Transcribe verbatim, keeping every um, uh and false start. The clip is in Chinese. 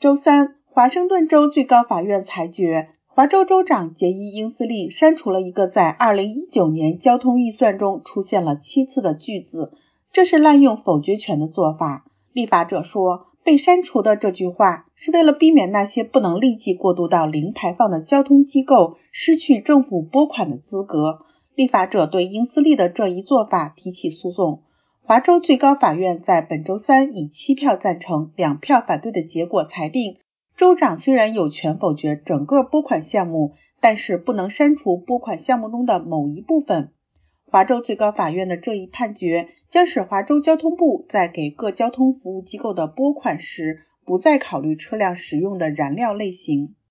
周三，华盛顿州最高法院裁决，华州州长杰伊·英斯利删除了一个在二零一九年交通预算中出现了七次的句子，这是滥用否决权的做法。立法者说，被删除的这句话是为了避免那些不能立即过渡到零排放的交通机构失去政府拨款的资格。立法者对英斯利的这一做法提起诉讼。华州最高法院在本周三以七票赞成、两票反对的结果裁定，州长虽然有权否决整个拨款项目，但是不能删除拨款项目中的某一部分。华州最高法院的这一判决将使华州交通部在给各交通服务机构的拨款时，不再考虑车辆使用的燃料类型。